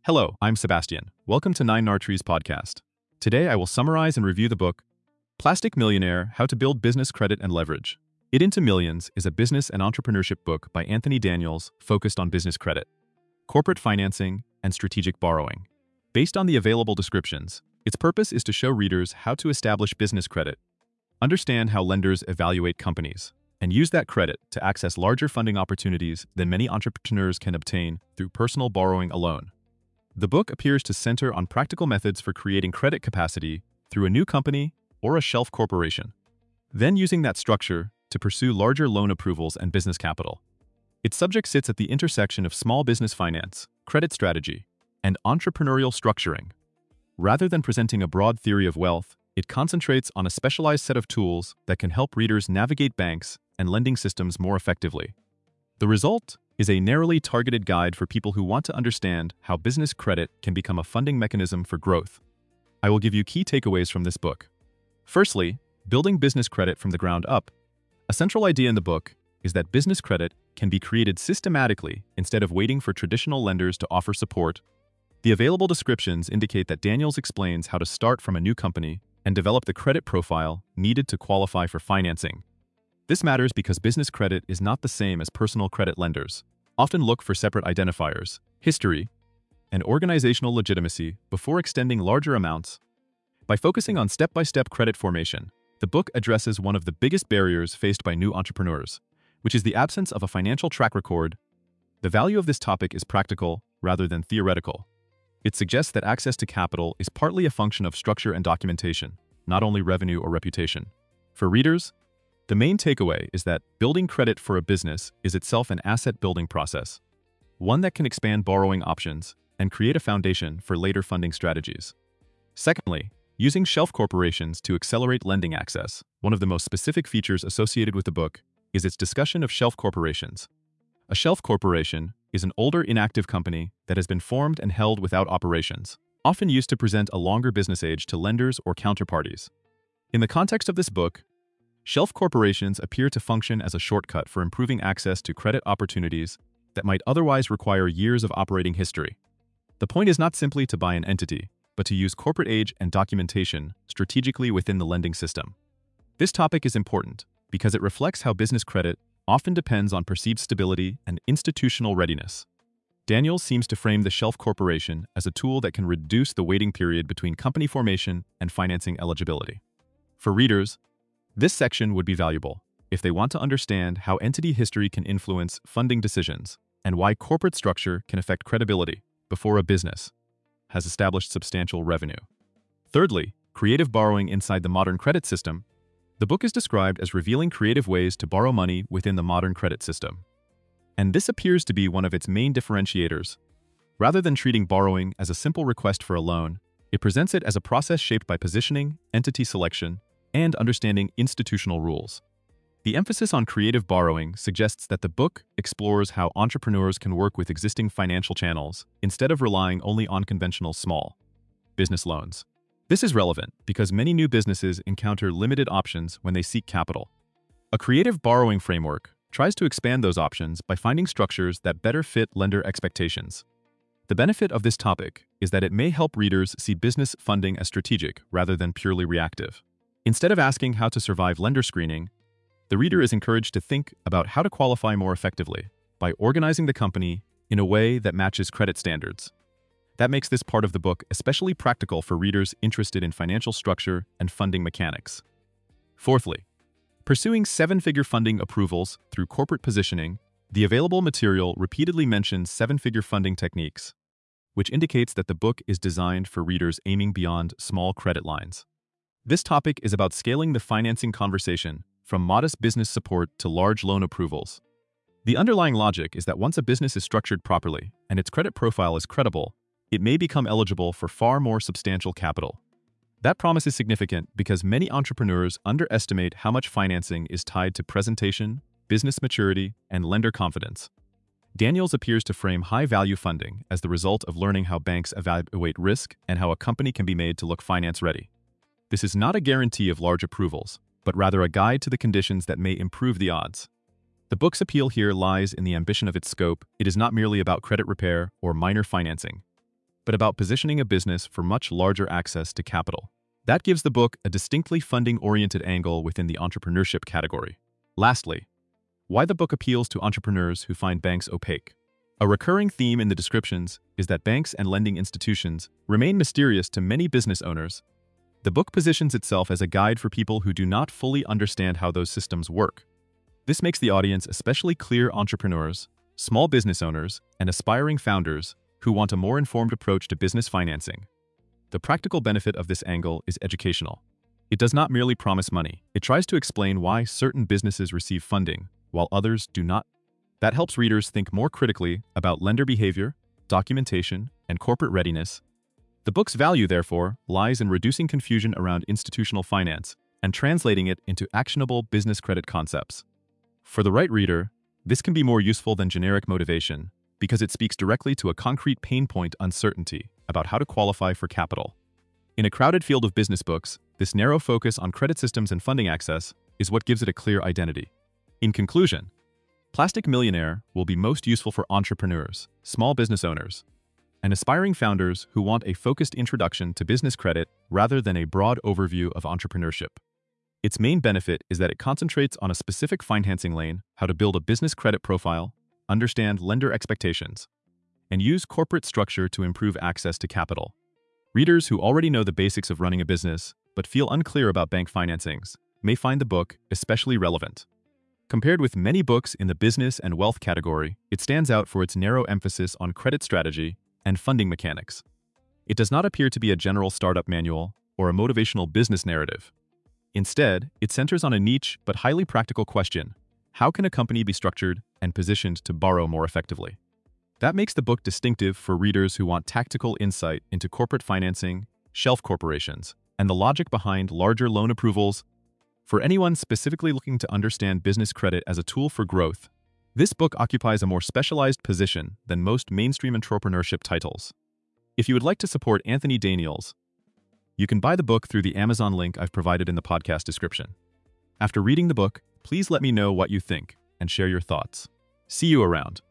Hello, I'm Sebastian. Welcome to Nine Nartrees podcast. Today I will summarize and review the book, Plastic Millionaire: How to Build Business Credit and Leverage. It Into Millions is a business and entrepreneurship book by Anthony Daniels focused on business credit, corporate financing, and strategic borrowing. Based on the available descriptions, its purpose is to show readers how to establish business credit, understand how lenders evaluate companies, and use that credit to access larger funding opportunities than many entrepreneurs can obtain through personal borrowing alone. The book appears to center on practical methods for creating credit capacity through a new company or a shelf corporation, then using that structure to pursue larger loan approvals and business capital. Its subject sits at the intersection of small business finance, credit strategy, and entrepreneurial structuring. Rather than presenting a broad theory of wealth, it concentrates on a specialized set of tools that can help readers navigate banks and lending systems more effectively. The result is a narrowly targeted guide for people who want to understand how business credit can become a funding mechanism for growth. I will give you key takeaways from this book. Firstly, building business credit from the ground up. A central idea in the book is that business credit can be created systematically instead of waiting for traditional lenders to offer support. The available descriptions indicate that Daniels explains how to start from a new company and develop the credit profile needed to qualify for financing. This matters because business credit is not the same as personal credit lenders. Often look for separate identifiers, history, and organizational legitimacy before extending larger amounts. By focusing on step-by-step credit formation, the book addresses one of the biggest barriers faced by new entrepreneurs, which is the absence of a financial track record. The value of this topic is practical rather than theoretical. It suggests that access to capital is partly a function of structure and documentation, not only revenue or reputation. For readers, the main takeaway is that building credit for a business is itself an asset-building process, one that can expand borrowing options and create a foundation for later funding strategies. Secondly, using shelf corporations to accelerate lending access. One of the most specific features associated with the book is its discussion of shelf corporations. A shelf corporation is an older inactive company that has been formed and held without operations, often used to present a longer business age to lenders or counterparties. In the context of this book, shelf corporations appear to function as a shortcut for improving access to credit opportunities that might otherwise require years of operating history. The point is not simply to buy an entity, but to use corporate age and documentation strategically within the lending system. This topic is important because it reflects how business credit often depends on perceived stability and institutional readiness. Daniels seems to frame the shelf corporation as a tool that can reduce the waiting period between company formation and financing eligibility. For readers, this section would be valuable if they want to understand how entity history can influence funding decisions and why corporate structure can affect credibility before a business has established substantial revenue. Thirdly, creative borrowing inside the modern credit system. The book is described as revealing creative ways to borrow money within the modern credit system. And this appears to be one of its main differentiators. Rather than treating borrowing as a simple request for a loan, it presents it as a process shaped by positioning, entity selection, and understanding institutional rules. The emphasis on creative borrowing suggests that the book explores how entrepreneurs can work with existing financial channels instead of relying only on conventional small business loans. This is relevant because many new businesses encounter limited options when they seek capital. A creative borrowing framework tries to expand those options by finding structures that better fit lender expectations. The benefit of this topic is that it may help readers see business funding as strategic rather than purely reactive. Instead of asking how to survive lender screening, the reader is encouraged to think about how to qualify more effectively by organizing the company in a way that matches credit standards. That makes this part of the book especially practical for readers interested in financial structure and funding mechanics. Fourthly, pursuing seven-figure funding approvals through corporate positioning. The available material repeatedly mentions seven-figure funding techniques, which indicates that the book is designed for readers aiming beyond small credit lines. This topic is about scaling the financing conversation from modest business support to large loan approvals. The underlying logic is that once a business is structured properly and its credit profile is credible, it may become eligible for far more substantial capital. That promise is significant because many entrepreneurs underestimate how much financing is tied to presentation, business maturity, and lender confidence. Daniels appears to frame high-value funding as the result of learning how banks evaluate risk and how a company can be made to look finance-ready. This is not a guarantee of large approvals, but rather a guide to the conditions that may improve the odds. The book's appeal here lies in the ambition of its scope. It is not merely about credit repair or minor financing. but about positioning a business for much larger access to capital. That gives the book a distinctly funding-oriented angle within the entrepreneurship category. Lastly, why the book appeals to entrepreneurs who find banks opaque. A recurring theme in the descriptions is that banks and lending institutions remain mysterious to many business owners. The book positions itself as a guide for people who do not fully understand how those systems work. This makes the audience especially clear entrepreneurs, small business owners, and aspiring founders who want a more informed approach to business financing. The practical benefit of this angle is educational. It does not merely promise money. It tries to explain why certain businesses receive funding, while others do not. That helps readers think more critically about lender behavior, documentation, and corporate readiness. The book's value, therefore, lies in reducing confusion around institutional finance and translating it into actionable business credit concepts. For the right reader, this can be more useful than generic motivation because it speaks directly to a concrete pain point: uncertainty about how to qualify for capital. In a crowded field of business books, this narrow focus on credit systems and funding access is what gives it a clear identity. In conclusion, Plastic Millionaire will be most useful for entrepreneurs, small business owners, and aspiring founders who want a focused introduction to business credit rather than a broad overview of entrepreneurship. Its main benefit is that it concentrates on a specific financing lane: how to build a business credit profile, understand lender expectations, and use corporate structure to improve access to capital. Readers who already know the basics of running a business but feel unclear about bank financings may find the book especially relevant. Compared with many books in the business and wealth category, it stands out for its narrow emphasis on credit strategy and funding mechanics. It does not appear to be a general startup manual or a motivational business narrative. Instead, it centers on a niche but highly practical question: how can a company be structured and positioned to borrow more effectively? That makes the book distinctive for readers who want tactical insight into corporate financing, shelf corporations, and the logic behind larger loan approvals. For anyone specifically looking to understand business credit as a tool for growth, this book occupies a more specialized position than most mainstream entrepreneurship titles. If you would like to support Anthony Daniels, you can buy the book through the Amazon link I've provided in the podcast description. After reading the book, please let me know what you think and share your thoughts. See you around.